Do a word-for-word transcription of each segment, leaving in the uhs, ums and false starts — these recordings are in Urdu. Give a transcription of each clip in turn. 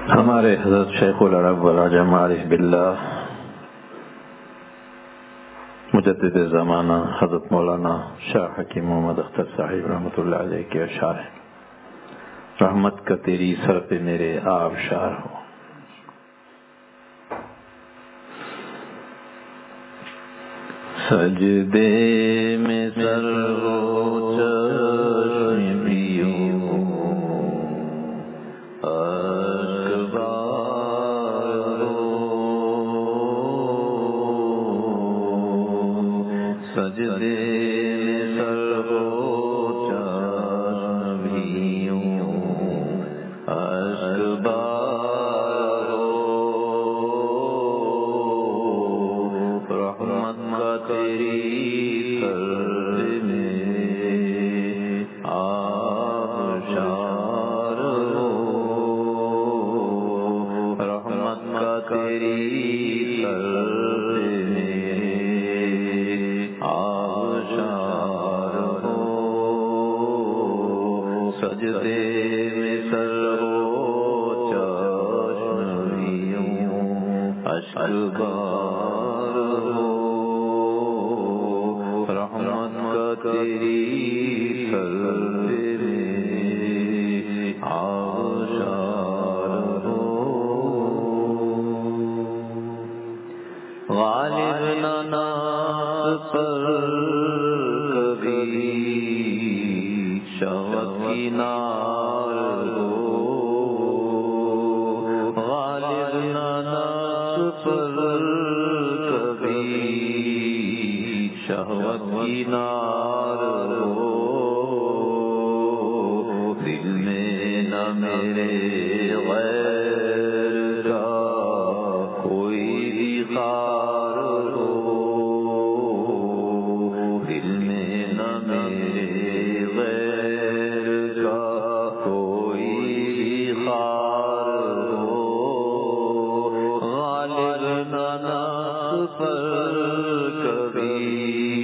ہمارے حضرت شیخ العرب والعجم عارف باللہ مجدد زمانہ حضرت مولانا شاہ حکیم محمد اختر صاحب رحمۃ اللہ علیہ کے اشعار ہیں۔ رحمت کا تیری سر پہ میرے آبشار ہو، سجدے میں سر ہو چشم بھی ہو، اکبار ہو، سجدے میں سر ہو چشم بھی ہو، اکبار تیری سر میں آبشار ہو، رحمت کا تیری سر میں آبشار ہو، سجدے میں سر ہو چشم بھی ہو، اشکبار ہو، تیری سر میں آبشار ہو، غالب نہ ناز پر کبھی شہوت کی نار ہو، غالب نہ ناز پر کبھی شہوت کی نار ہو، دل میں نہ میرے غیر کا کوئی بھی خار ہو، دل میں نہ میرے غیر کا کوئی بھی خار ہو، غالب نہ نفس پر کبھی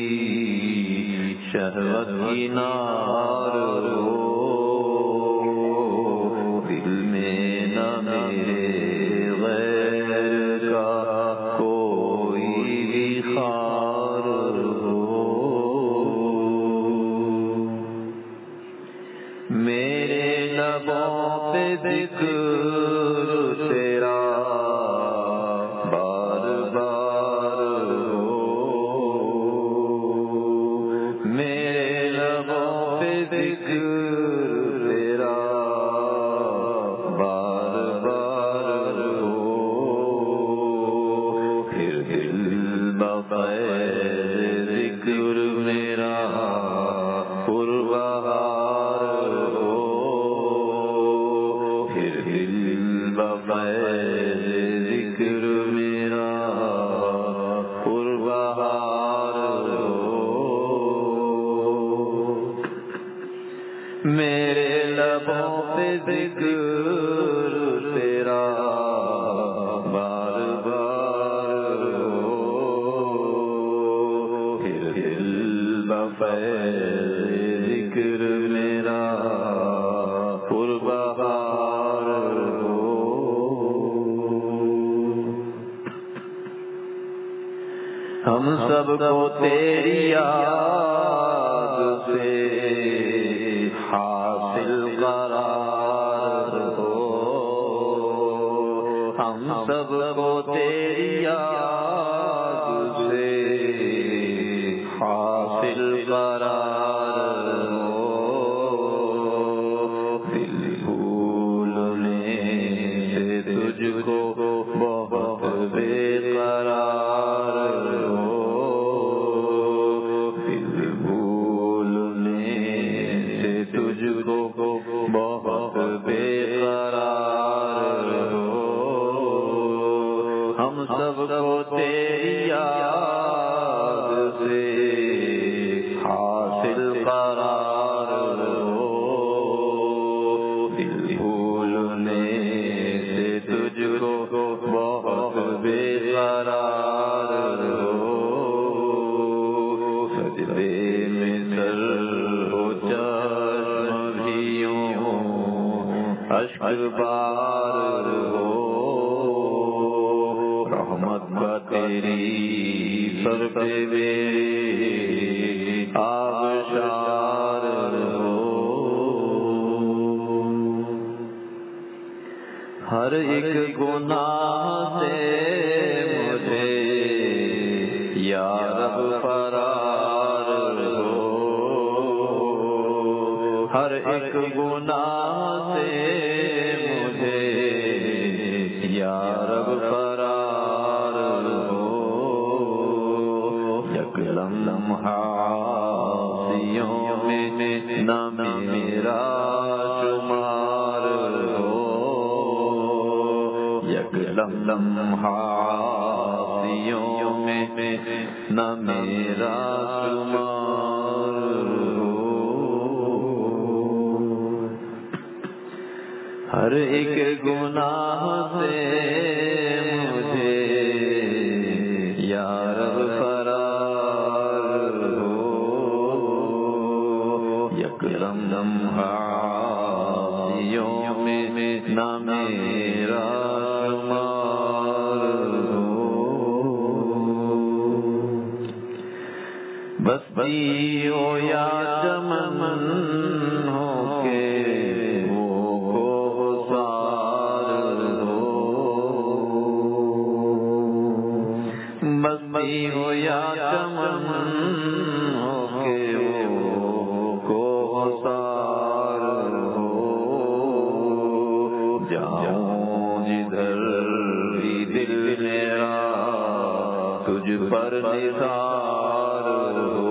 شہوت کی نار ہو، دل میں نہ میرے غیر کا کوئی بھی خار ہو، میرے لبوں پہ ذکر تیرا بار بار ہو، میرے لبوں پہ ذکر تیرا بار بار ہو، پھر دل بغیر ذکر میرا پربہار ہو، پھر دل بغیر ذکر میرا پربہار ہو، میرے لبوں پہ ذکر تیرا بار بار ہو، پھر دل بغیر ذکر میرا پربہار ہو، ہم سب کو تیری یاد سے حاصل قرار ہو، ہم سب کو تیری یاد سے حاصل قرار ہو، دل بھولنے سے تجھ کو بہت بے قرار ہو، دل بھولنے سے تجھ کو بہت بے قرار ہو، ہم سب کو تیری یاد سے حاصل قرار ہو، دل بھولنے سے تجھ کو بہت بے قرار ہو، سجدے میں سر ہو چشم بھی ہو، اشک بار ہو، تیری سر پہ میرے آبشار ہو، ہر ایک گناہ سے مجھے یا رب فرار ہو، ہر ایک گناہ سے مجھے یا رب فرار ہو، یک لمحہ آسیوں میں نہ میرا شمار ہو، یک لمحہ آسیوں میں نہ میرا شمار ہو، ہر ایک گناہ سے مجھے یا رب فرار ہو، یک لمحہ آسیوں میں نہ میرا شمار ہو، بستی ہو یا چمن ہو کے بستی ہو یا چمن ہو کے وہ کوثر ہو، جاؤں جدھر بھی دل میرا تجھ پر نثار ہو،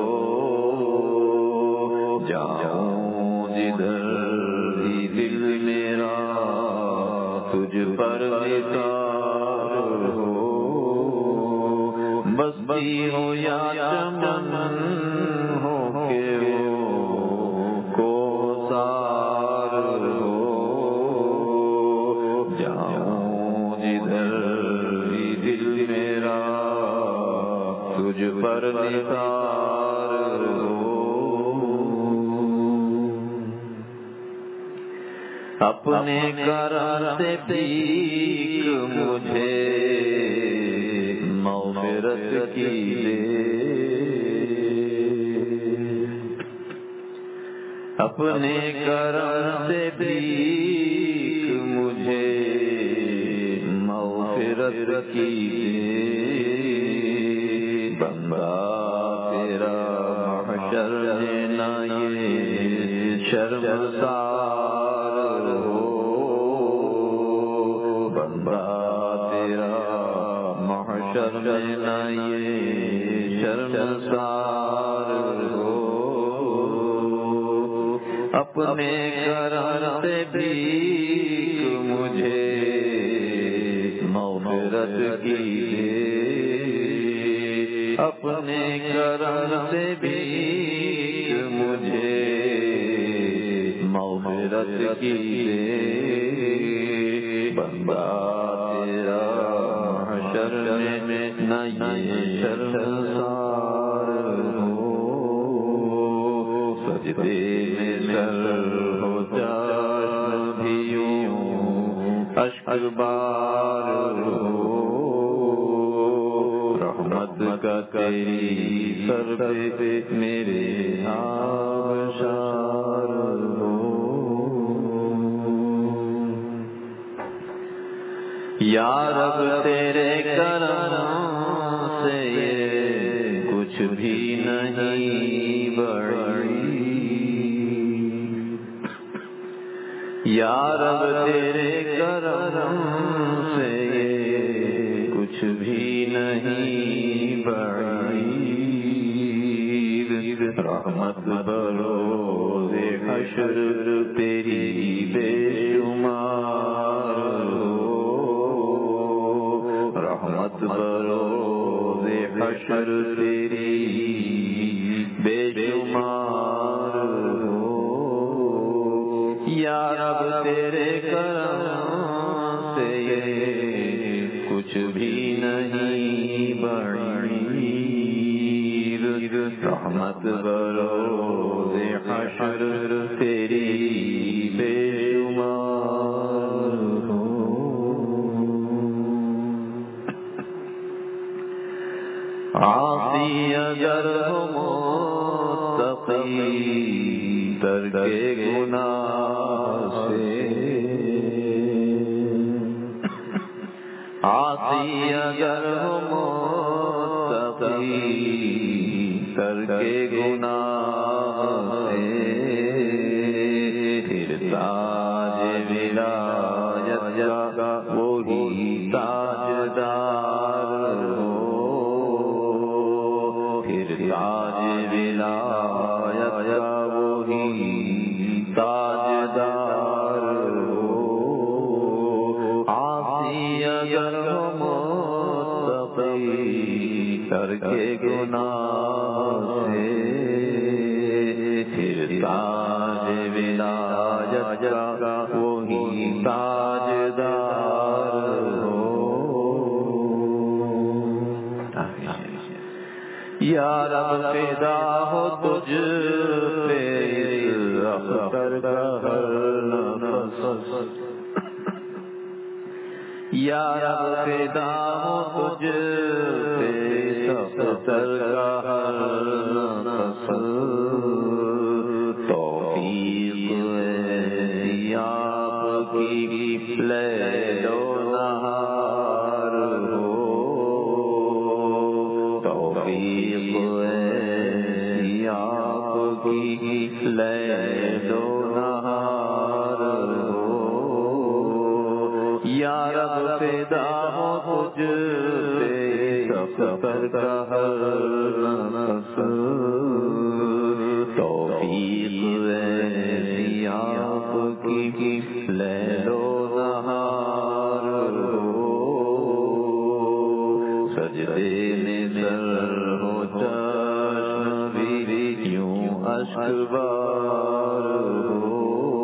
جاؤں جدھر بھی دل میرا تجھ پر نثار ہو، بستی ہو یا چمن ہو کے وہ کوثر ہو، جاؤں جدھر بھی دل میرا تجھ پر نثار ہو، اپنے کرم سے بھیک مجھے مغفرت کی دے، اپنے کرم سے بھیک مجھے مغفرت کی دے، بندہ تیرا محشر میں نہ یہ شرمسار ہو، بندہ تیرا محشر میں نہ یہ شرمسار ہو، اپنے کرم سے بھیک مجھے مغفرت کی دے، اپنے کرم سے بھیک مجھے مغفرت کی دے، بندہ تیرا محشر میں نہ یہ شرمسار ہو، سجدے میں سر ہو چشم بھی یوں اشک بار ہو، رحمت کا تیری سر پہ میرے آبشار ہو، یا رب تیرے کرم سے یہ کچھ بھی نہیں بڑی، یا رب تیرے کرم سے یہ کچھ بھی نہیں بڑی، رحمت بروز حشر تیری بے شمار ہو، رحمت بروز حشر تیری بے شمار ہو، یا رب تیرے کرم سے یہ کچھ بھی نہیں بڑی، رحمت بروز حشر تیری بے شمار ہو، عاصی اگر ہو متقی ترک گناہ سے، عاصی اگر ہو متقی ترک گناہ سے، پھر تاج ولایت کا وہی تاجدار ہو، پھر تاج ولایت کا وہی تاجدار ہو، عاصی اگر ہو متقی ترک گناہ سے، پھر تاج ولایت کا وہی تاجدار ہو۔ یا رب فدا ہو تجھ پہ اس اختر کا ہر نفس، یا رب فدا ہو تجھ پہ اس اختر کا ہر نفس، توفیق ایسی آپ کی لیل و نہار ہو، توفیق ایسی آپ کی لیل و نہار ہو، یا رب فدا ہو تجھ پہ اختر کا ہر نفس، توفیق ایسی آپ کی لیل و نہار ہو، سجدے میں سر ہو چشم بھی یوں اشک بار ہو،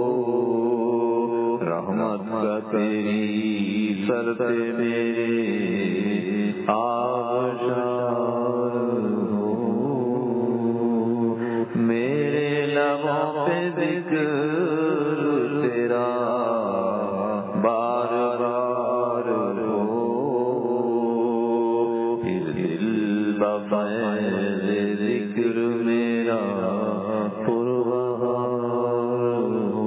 رحمت کا تیری سر پہ میرے آبشار ہو، میرے لبوں پہ ذکر تیرا بار بار ہو، پھر دل بفیض ذکر میرا پربہار ہو۔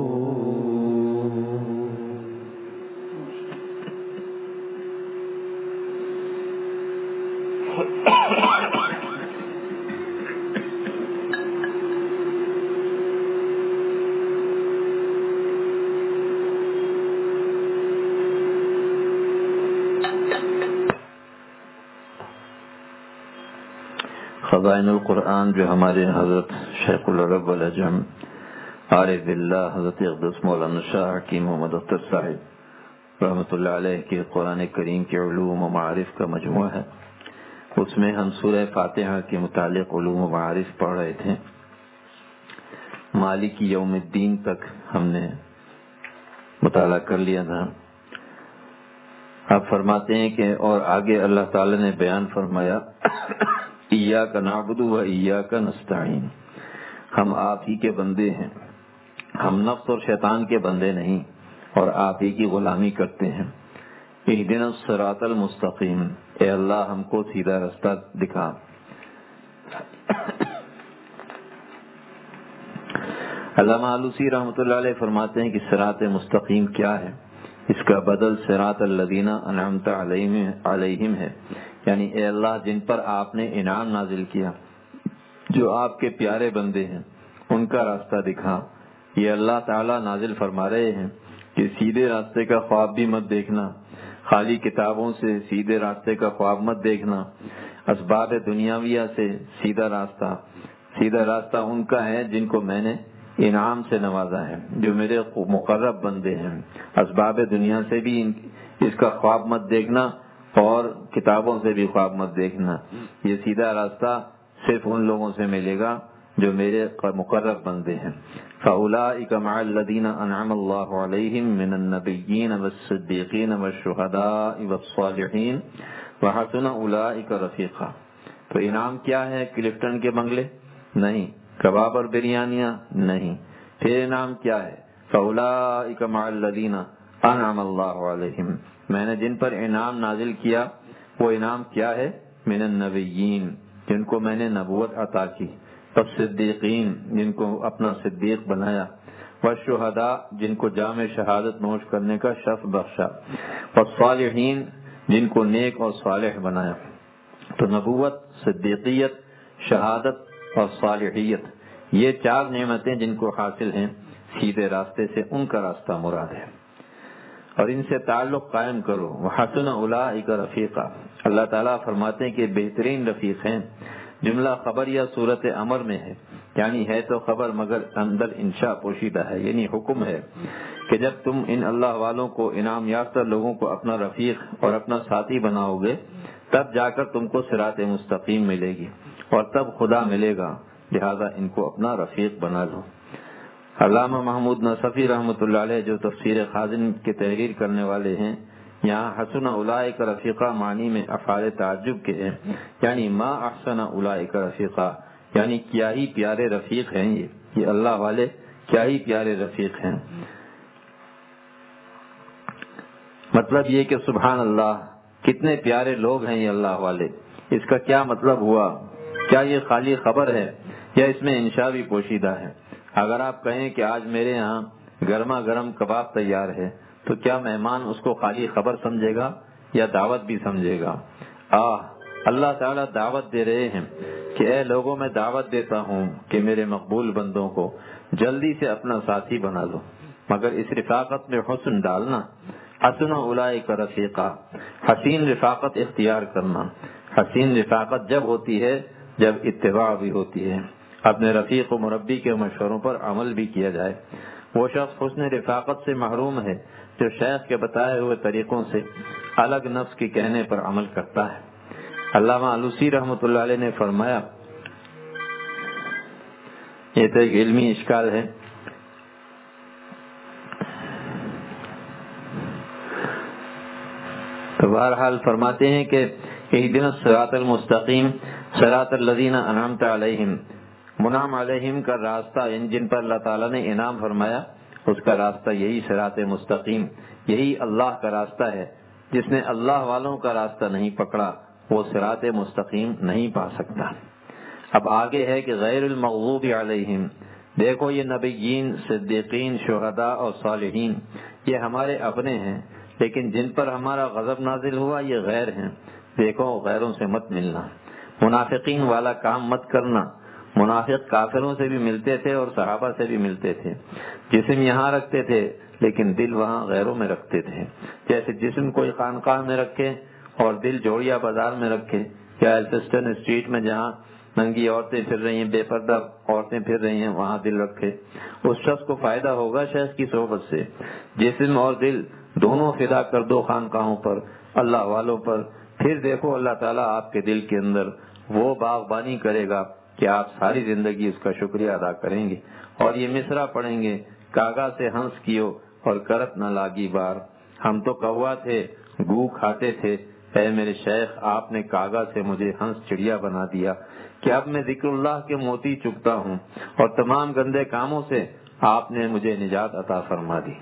خزائن القرآن جو ہمارے حضرت شیخ العرب والعجم عارف باللہ حضرت اقدس مولانا شاہ حکیم محمد اختر صاحب رحمۃ اللہ علیہ کے قرآن کریم کے علوم و معارف کا مجموعہ ہے، اس میں ہم سورہ فاتحہ کے متعلق علوم و معارف پڑھ رہے تھے، مالک یوم الدین تک ہم نے مطالعہ کر لیا تھا۔ آپ فرماتے ہیں کہ اور آگے اللہ تعالی نے بیان فرمایا ایاک نعبد و ایاک نستعین، ہم آپ ہی کے بندے ہیں، ہم نفس اور شیطان کے بندے نہیں، اور آپ ہی کی غلامی کرتے ہیں۔ اہدنا الصراط المستقیم، اے اللہ ہم کو سیدھا راستہ دکھا۔ علامہ آلوسی رحمۃ اللہ علیہ فرماتے ہیں کہ صراط مستقیم کیا ہے؟ اس کا بدل صراط الذین انعمت علیہم ہے، یعنی اے اللہ جن پر آپ نے انعام نازل کیا، جو آپ کے پیارے بندے ہیں، ان کا راستہ دکھا۔ یہ اللہ تعالیٰ نازل فرما رہے ہیں کہ سیدھے راستے کا خواب بھی مت دیکھنا، خالی کتابوں سے سیدھے راستے کا خواب مت دیکھنا، اسباب دنیاویہ سے سیدھا راستہ سیدھا راستہ ان کا ہے جن کو میں نے انعام سے نوازا ہے، جو میرے مقرب بندے ہیں۔ اسباب دنیا سے بھی اس کا خواب مت دیکھنا اور کتابوں سے بھی خواب مت دیکھنا، یہ سیدھا راستہ صرف ان لوگوں سے ملے گا جو میرے مقرب بندے ہیں۔ فَأُولَٰئِكَ مَعَ الَّذِينَ أَنْعَمَ اللَّهُ عَلَيْهِمْ مِنَ النَّبِيِّينَ وَالصِّدِّيقِينَ وَالشُّهَدَاءِ وَالصَّالِحِينَ وَحَسُنَ أُولَٰئِكَ رَفِيقًا۔ تو انعام کیا ہے؟ کلفٹن کے بنگلے نہیں، کباب اور بریانیاں نہیں، پھر انعام کیا ہے؟ فَأُولَٰئِكَ مَعَ الَّذِينَ أَنْعَمَ اللَّهُ عَلَيْهِمْ، میں نے جن پر انعام نازل کیا وہ انعام کیا ہے؟ من النبیین جن کو میں نے نبوت عطا کی، والصدیقین جن کو اپنا صدیق بنایا، والشہداء جن کو جام شہادت نوش کرنے کا شرف بخشا، والصالحین جن کو نیک اور صالح بنایا۔ تو نبوت، صدیقیت، شہادت اور صالحیت، یہ چار نعمتیں جن کو حاصل ہیں سیدھے راستے سے، ان کا راستہ مراد ہے، اور ان سے تعلق قائم کرو۔ وحسن اولئک رفیقا، اللہ تعالیٰ فرماتے ہیں کہ بہترین رفیق ہیں۔ جملہ خبر یا صورت امر میں ہے، یعنی ہے تو خبر مگر اندر انشاء پوشیدہ ہے، یعنی حکم ہے کہ جب تم ان اللہ والوں کو، انعام یافتہ لوگوں کو اپنا رفیق اور اپنا ساتھی بناؤ گے، تب جا کر تم کو صراط مستقیم ملے گی اور تب خدا ملے گا، لہذا ان کو اپنا رفیق بنا لو۔ علامہ محمود نصفی رحمۃ اللہ علیہ جو تفسیر خازن کی تحریر کرنے والے ہیں، یہاں حسن اولئک رفیقہ معنی میں افعال تعجب کے ہیں، یعنی ما احسن اولئک رفیقہ، یعنی کیا ہی پیارے رفیق ہیں یہ یہ اللہ والے کیا ہی پیارے رفیق ہیں۔ مطلب یہ کہ سبحان اللہ، کتنے پیارے لوگ ہیں یہ اللہ والے۔ اس کا کیا مطلب ہوا؟ کیا یہ خالی خبر ہے یا اس میں انشاء بھی پوشیدہ ہے؟ اگر آپ کہیں کہ آج میرے یہاں گرما گرم کباب تیار ہے، تو کیا مہمان اس کو خالی خبر سمجھے گا یا دعوت بھی سمجھے گا؟ آہ، اللہ تعالیٰ دعوت دے رہے ہیں کہ اے لوگوں، میں دعوت دیتا ہوں کہ میرے مقبول بندوں کو جلدی سے اپنا ساتھی بنا لو، مگر اس رفاقت میں حسن ڈالنا۔ حسن اولئک رفیقا، حسین رفاقت اختیار کرنا۔ حسین رفاقت جب ہوتی ہے جب اتباع بھی ہوتی ہے، اپنے رفیق و مربی کے مشوروں پر عمل بھی کیا جائے۔ وہ شخص حسن رفاقت سے محروم ہے جو شیخ کے بتائے ہوئے طریقوں سے الگ نفس کے کہنے پر عمل کرتا ہے۔ علامہ علوسی رحمۃ اللہ علیہ نے فرمایا، یہ تو ایک علمی اشکال ہے، تو بہرحال فرماتے ہیں کہ اہدنا الصراط المستقیم صراط الذین انعمت علیہم، منعم علیہم کا راستہ جن پر اللہ تعالیٰ نے انعام فرمایا، اس کا راستہ یہی صراط مستقیم، یہی اللہ کا راستہ ہے۔ جس نے اللہ والوں کا راستہ نہیں پکڑا وہ صراط مستقیم نہیں پا سکتا۔ اب آگے ہے کہ غیر المغضوب علیہم، دیکھو یہ نبیین، صدیقین، شہداء اور صالحین یہ ہمارے اپنے ہیں، لیکن جن پر ہمارا غضب نازل ہوا یہ غیر ہیں، دیکھو غیروں سے مت ملنا، منافقین والا کام مت کرنا۔ منافق کافروں سے بھی ملتے تھے اور صحابہ سے بھی ملتے تھے، جسم یہاں رکھتے تھے لیکن دل وہاں غیروں میں رکھتے تھے، جیسے جسم کوئی خانقاہ میں رکھے اور دل جوڑیا بازار میں رکھے، یا ایلفسٹن اسٹریٹ میں جہاں ننگی عورتیں پھر رہی ہیں، بے پردہ عورتیں پھر رہی ہیں، وہاں دل رکھے۔ اس شخص کو فائدہ ہوگا شیخ کی صحبت سے۔ جسم اور دل دونوں فدا کر دو خانقاہوں پر، اللہ والوں پر، پھر دیکھو اللہ تعالیٰ آپ کے دل کے اندر وہ باغبانی کرے گا کہ آپ ساری زندگی اس کا شکریہ ادا کریں گے۔ اور یہ مصرع پڑھیں گے، کاغا سے ہنس کیو اور کرت نہ لاگی بار، ہم تو کوا تھے گو کھاتے تھے، اے میرے شیخ آپ نے کاغا سے مجھے ہنس چڑیا بنا دیا کہ اب میں ذکر اللہ کے موتی چکتا ہوں، اور تمام گندے کاموں سے آپ نے مجھے نجات عطا فرما دی۔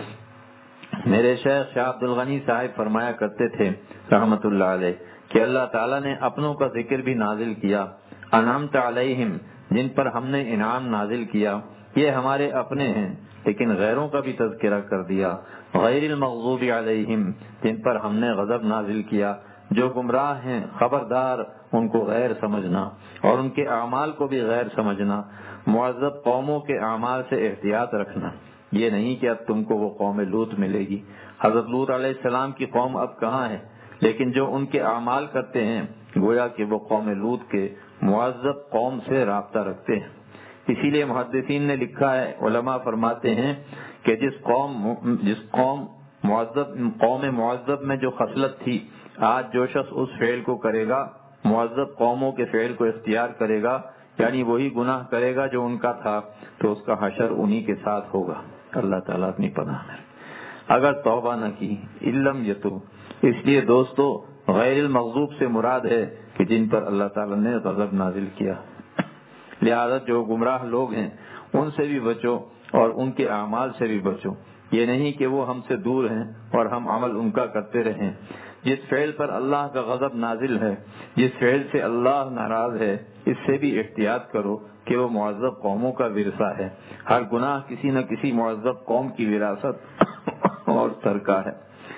میرے شیخ شاہ عبد الغنی صاحب فرمایا کرتے تھے رحمت اللہ علیہ کہ اللہ تعالیٰ نے اپنوں کا ذکر بھی نازل کیا، انعمت علیہم جن پر ہم نے انعام نازل کیا یہ ہمارے اپنے ہیں، لیکن غیروں کا بھی تذکرہ کر دیا، غیر المغضوب علیہم جن پر ہم نے غضب نازل کیا، جو گمراہ ہیں خبردار ان کو غیر سمجھنا اور ان کے اعمال کو بھی غیر سمجھنا۔ معذب قوموں کے اعمال سے احتیاط رکھنا، یہ نہیں کہ اب تم کو وہ قوم لوط ملے گی، حضرت لوط علیہ السلام کی قوم اب کہاں ہے، لیکن جو ان کے اعمال کرتے ہیں گویا کہ وہ قوم لوط کے معذب قوم سے رابطہ رکھتے ہیں۔ اسی لیے محدثین نے لکھا ہے، علماء فرماتے ہیں کہ جس قوم جس قوم معذب قوم معذب میں جو خصلت تھی، آج جو شخص اس فعل کو کرے گا، معذب قوموں کے فعل کو اختیار کرے گا، یعنی وہی گناہ کرے گا جو ان کا تھا، تو اس کا حشر انہی کے ساتھ ہوگا۔ اللہ تعالیٰ اپنی پناہ میں اگر توبہ نہ کی، علم یتو، اس لیے دوستو غیر المغضوب سے مراد ہے کہ جن پر اللہ تعالیٰ نے غضب نازل کیا، لہذا جو گمراہ لوگ ہیں ان سے بھی بچو اور ان کے اعمال سے بھی بچو۔ یہ نہیں کہ وہ ہم سے دور ہیں اور ہم عمل ان کا کرتے رہیں۔ جس فعل پر اللہ کا غضب نازل ہے، جس فعل سے اللہ ناراض ہے، اس سے بھی احتیاط کرو کہ وہ معذب قوموں کا ورثہ ہے۔ ہر گناہ کسی نہ کسی معذب قوم کی وراثت اور ترکہ ہے۔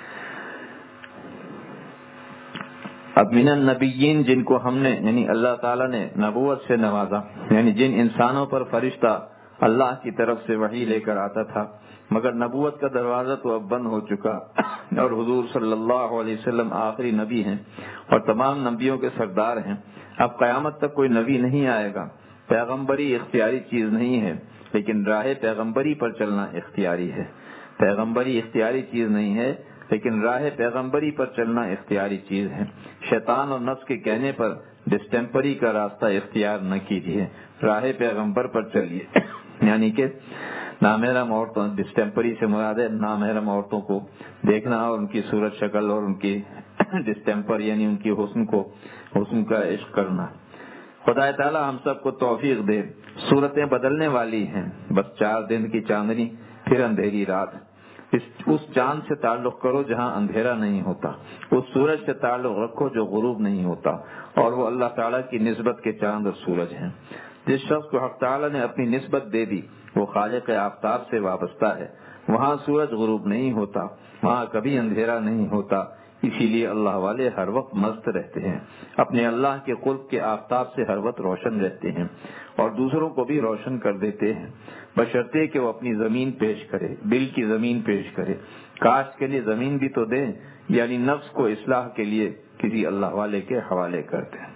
اب من النبیین، جن کو ہم نے یعنی اللہ تعالیٰ نے نبوت سے نوازا، یعنی جن انسانوں پر فرشتہ اللہ کی طرف سے وحی لے کر آتا تھا، مگر نبوت کا دروازہ تو اب بند ہو چکا، اور حضور صلی اللہ علیہ وسلم آخری نبی ہیں اور تمام نبیوں کے سردار ہیں۔ اب قیامت تک کوئی نبی نہیں آئے گا۔ پیغمبری اختیاری چیز نہیں ہے، لیکن راہ پیغمبری پر چلنا اختیاری ہے۔ پیغمبری اختیاری چیز نہیں ہے، لیکن راہ پیغمبری پر چلنا اختیاری چیز ہے۔ شیطان اور نفس کے کہنے پر ڈسٹمپری کا راستہ اختیار نہ کیجیے، راہ پیغمبر پر چلیے۔ یعنی کہ نامحرم عورتوں، ڈسٹمپری سے مراد ہے نامحرم عورتوں کو دیکھنا اور ان کی صورت شکل اور ان کی ڈسٹمپر یعنی ان کی حسن کو حسن کا عشق کرنا۔ خدا تعالی ہم سب کو توفیق دے۔ صورتیں بدلنے والی ہیں، بس چار دن کی چاندنی پھر اندھیری رات۔ اس چاند سے تعلق کرو جہاں اندھیرا نہیں ہوتا، اس سورج سے تعلق رکھو جو غروب نہیں ہوتا، اور وہ اللہ تعالیٰ کی نسبت کے چاند اور سورج ہیں۔ جس شخص کو حق تعالیٰ نے اپنی نسبت دے دی وہ خالق آفتاب سے وابستہ ہے۔ وہاں سورج غروب نہیں ہوتا، وہاں کبھی اندھیرا نہیں ہوتا، اسی لیے اللہ والے ہر وقت مست رہتے ہیں، اپنے اللہ کے قرب کے آفتاب سے ہر وقت روشن رہتے ہیں اور دوسروں کو بھی روشن کر دیتے ہیں، بشرطے کہ وہ اپنی زمین پیش کرے، دل کی زمین پیش کرے۔ کاشت کے لیے زمین بھی تو دیں، یعنی نفس کو اصلاح کے لیے کسی اللہ والے کے حوالے کر دیں۔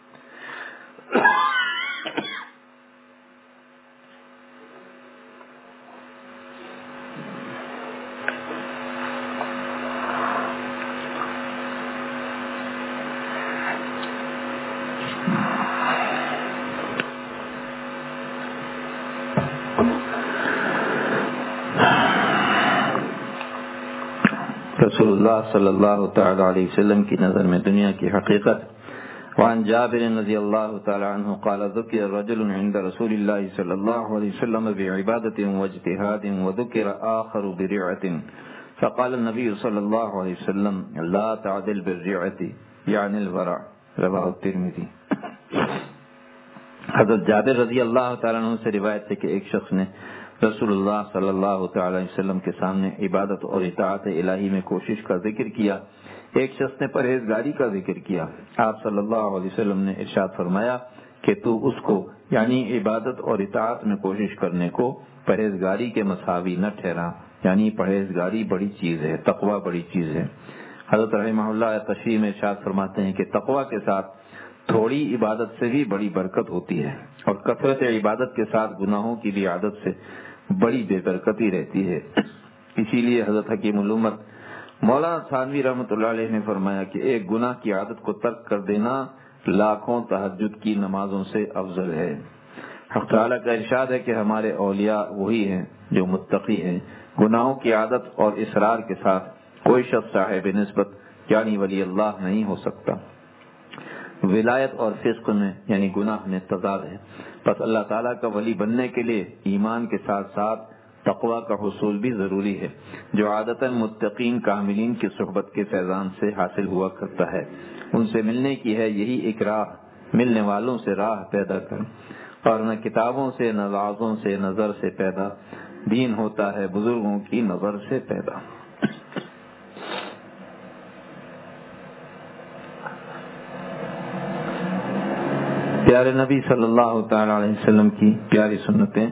رسول اللہ صلی اللہ تعالی علیہ وسلم کی نظر میں دنیا کی حقیقت۔ وعن جابر رضی اللہ تعالی عنہ قال ذکر رجل عند رسول اللہ صلی اللہ علیہ وسلم بعبادت واجتہاد وذکر آخر برعۃ فقال النبی صلی اللہ علیہ وسلم لا تعدل بالرعۃ یعنی الورع، رواه الترمذی۔ حضرت جابر رضی اللہ تعالی عنہ سے روایت ہے کہ ایک شخص نے رسول اللہ صلی اللہ تعالی علیہ وسلم کے سامنے عبادت اور اطاعت الہی میں کوشش کا ذکر کیا۔ ایک شخص نے پرہیزگاری کا ذکر کیا۔ آپ صلی اللہ علیہ وسلم نے ارشاد فرمایا کہ تو اس کو یعنی عبادت اور اطاعت میں کوشش کرنے کو پرہیزگاری کے مساوی نہ ٹھہرا، یعنی پرہیزگاری بڑی چیز ہے، تقوی بڑی چیز ہے۔ حضرت رحمہ اللہ تشریح میں ارشاد فرماتے ہیں کہ تقوی کے ساتھ تھوڑی عبادت سے بھی بڑی برکت ہوتی ہے، اور کثرت عبادت کے ساتھ گناہوں کی بھی عادت سے بڑی بے برکتی رہتی ہے۔ اسی لیے حضرت حکیم الامت مولانا تھانوی رحمۃ اللہ علیہ نے فرمایا کہ ایک گناہ کی عادت کو ترک کر دینا لاکھوں تہجد کی نمازوں سے افضل ہے۔ حق تعالیٰ کا ارشاد ہے کہ ہمارے اولیاء وہی ہیں جو متقی ہیں۔ گناہوں کی عادت اور اصرار کے ساتھ کوئی شخص صاحب نسبت یعنی ولی اللہ نہیں ہو سکتا۔ ولایت اور فسق میں یعنی گناہ میں تضاد ہے، پس اللہ تعالیٰ کا ولی بننے کے لیے ایمان کے ساتھ ساتھ تقوی کا حصول بھی ضروری ہے، جو عادتاً متقین کاملین کی صحبت کے فیضان سے حاصل ہوا کرتا ہے۔ ان سے ملنے کی ہے یہی ایک راہ، ملنے والوں سے راہ پیدا کر، اور نہ کتابوں سے نہ وعظوں سے نظر سے پیدا، دین ہوتا ہے بزرگوں کی نظر سے پیدا۔ پیارے نبی صلی اللہ تعالی علیہ وسلم کی پیاری سنتیں۔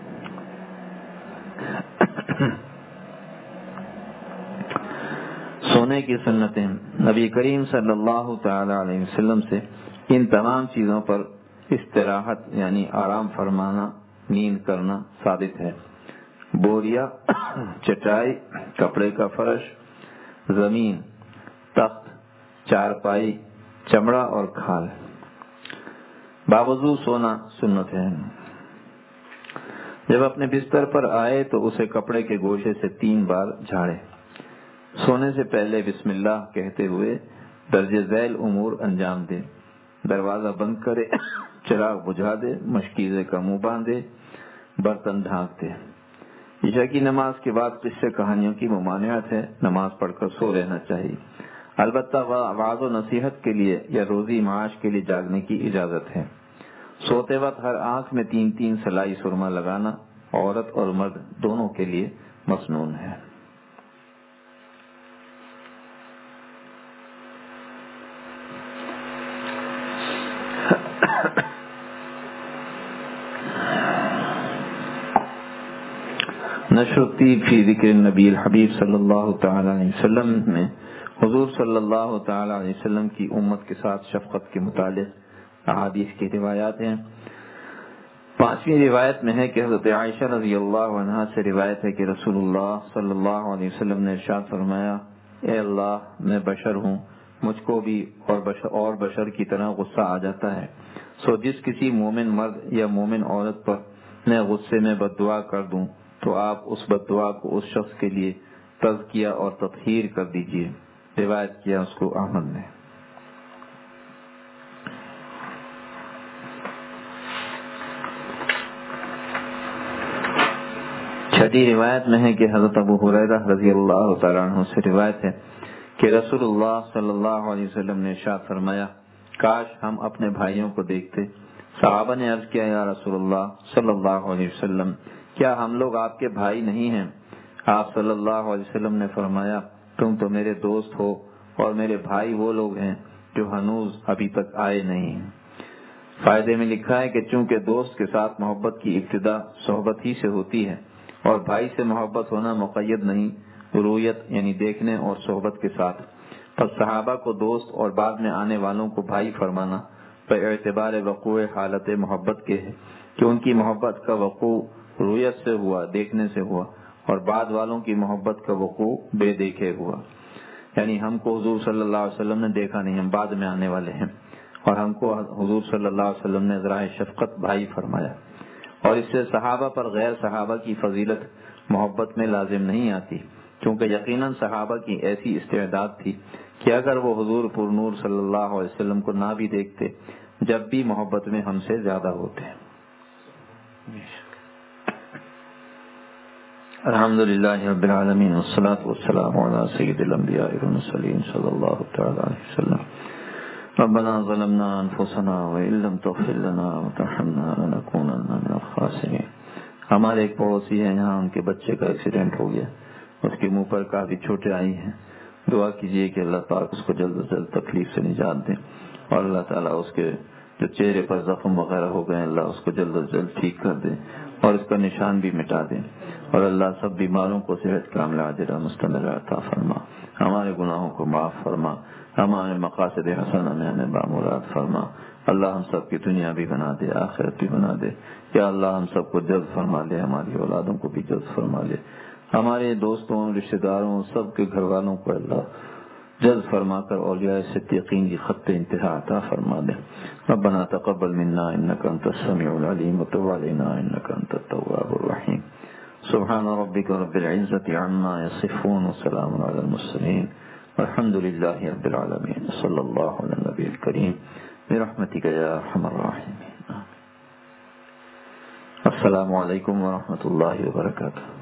سونے کی سنتیں نبی کریم صلی اللہ تعالی علیہ وسلم سے ان تمام چیزوں پر استراحت یعنی آرام فرمانا، نیند کرنا ثابت ہے۔ بوریا، چٹائی، کپڑے کا فرش، زمین، تخت، چارپائی، چمڑا اور کھال۔ باوضو سونا سنت ہے۔ جب اپنے بستر پر آئے تو اسے کپڑے کے گوشے سے تین بار جھاڑے۔ سونے سے پہلے بسم اللہ کہتے ہوئے درج ذیل امور انجام دے۔ دروازہ بند کرے، چراغ بجھا دے، مشکیزے کا منہ باندھے، برتن ڈھانک دے۔ عشاء کی نماز کے بعد قصے کہانیوں کی ممانعت ہے، نماز پڑھ کر سو رہنا چاہیے۔ البتہ وعظ و نصیحت کے لیے یا روزی معاش کے لیے جاگنے کی اجازت ہے۔ سوتے وقت ہر آنکھ میں تین تین سلائی سرما لگانا عورت اور مرد دونوں کے لیے مسنون ہے۔ نشر الطیب فی ذکر النبی الحبیب صلی اللہ تعالی علیہ وسلم میں حضور صلی اللہ تعالی علیہ وسلم کی امت کے ساتھ شفقت کے متعلق احادیث کی روایات ہیں۔ پانچویں روایت میں ہے کہ حضرت عائشہ رضی اللہ عنہا سے روایت ہے کہ رسول اللہ صلی اللہ علیہ وسلم نے ارشاد فرمایا، اے اللہ میں بشر ہوں، مجھ کو بھی اور بشر اور بشر کی طرح غصہ آ جاتا ہے، سو جس کسی مومن مرد یا مومن عورت پر میں غصے میں بد دعا کر دوں تو آپ اس بد دعا کو اس شخص کے لیے تزکیہ اور تطہیر کر دیجئے۔ روایت کیا اس کو احمد نے۔ چھٹی روایت میں ہے کہ حضرت ابو ہریرہ رضی اللہ تعالیٰ عنہ سے روایت ہے کہ رسول اللہ صلی اللہ علیہ وسلم نے ارشاد فرمایا، کاش ہم اپنے بھائیوں کو دیکھتے۔ صحابہ نے عرض کیا، یا رسول اللہ صلی اللہ علیہ وسلم، کیا ہم لوگ آپ کے بھائی نہیں ہیں؟ آپ صلی اللہ علیہ وسلم نے فرمایا، تم تو میرے دوست ہو اور میرے بھائی وہ لوگ ہیں جو ہنوز ابھی تک آئے نہیں۔ فائدے میں لکھا ہے کہ چونکہ دوست کے ساتھ محبت کی ابتدا صحبت ہی سے ہوتی ہے اور بھائی سے محبت ہونا مقید نہیں، رویت یعنی دیکھنے اور صحبت کے ساتھ، پس صحابہ کو دوست اور بعد میں آنے والوں کو بھائی فرمانا پر اعتبار وقوع حالت محبت کے ہے کہ ان کی محبت کا وقوع رویت سے ہوا، دیکھنے سے ہوا، اور بعد والوں کی محبت کا وقوع بے دیکھے ہوا۔ یعنی ہم کو حضور صلی اللہ علیہ وسلم نے دیکھا نہیں، ہم بعد میں آنے والے ہیں، اور ہم کو حضور صلی اللہ علیہ وسلم نے ذرائع شفقت بھائی فرمایا۔ اور اس سے صحابہ پر غیر صحابہ کی فضیلت محبت میں لازم نہیں آتی، کیونکہ یقیناً صحابہ کی ایسی استعداد تھی کہ اگر وہ حضور پر نور صلی اللہ علیہ وسلم کو نہ بھی دیکھتے جب بھی محبت میں ہم سے زیادہ ہوتے۔ الحمد للہ رب العالمین والصلاة والسلام علی سید الانبیاء والمرسلین صلی اللہ تعالی علیہ وسلم۔ ربنا ظلمنا انفسنا وان لم تغفر لنا وترحمنا لنكونن من الخاسرین۔ ہمارے ایک پڑوسی ہیں، یہاں ان کے بچے کا ایکسیڈنٹ ہو گیا، اس کے منہ پر کافی چوٹیں آئی ہیں، دعا کیجیے کہ اللہ پاک اس کو جلد از جلد تکلیف سے نجات دیں، اور اللہ تعالیٰ اس کے جو چہرے پر زخم وغیرہ ہو گئے اللہ اس کو جلد از جلد ٹھیک کر دیں اور اس کا نشان بھی مٹا دیں، اور اللہ سب بیماروں کو صحت کاملہ عاجلہ مستمرہ عطا فرما، ہمارے گناہوں کو معاف فرما، ہمارے مقاصد حسنہ میں ہمیں بامراد فرما۔ اللہ ہم سب کی دنیا بھی بنا دے، آخرت بھی بنا دے، یا اللہ ہم سب کو جلد فرما لے، ہماری اولادوں کو بھی جلد فرما لے، ہمارے دوستوں رشتہ داروں سب کے گھر والوں کو اللہ جلد فرما کر اولیاء صدیقین کی خط انتہا عطا فرما دے۔ ربنا تقبل منا انک انت السمیع العلیم وتب علینا انک انت التواب الرحیم۔ سبحان ربک رب العزة عما یصفون وسلام علی المرسلین والحمد للہ رب العالمین۔ صلی اللہ علی النبی الکریم برحمتک یا ارحم الراحمین۔ السلام علیکم ورحمۃ اللہ وبرکاتہ۔